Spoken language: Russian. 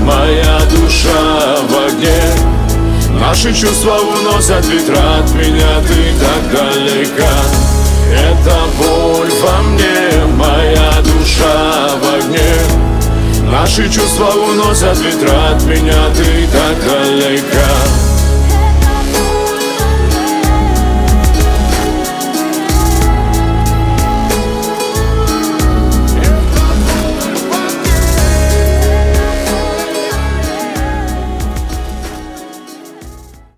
моя душа в огне. Наши чувства уносят ветра от меня, ты так далека. Это боль во мне, моя душа в огне. Наши чувства уносят ветра от меня, ты так далека.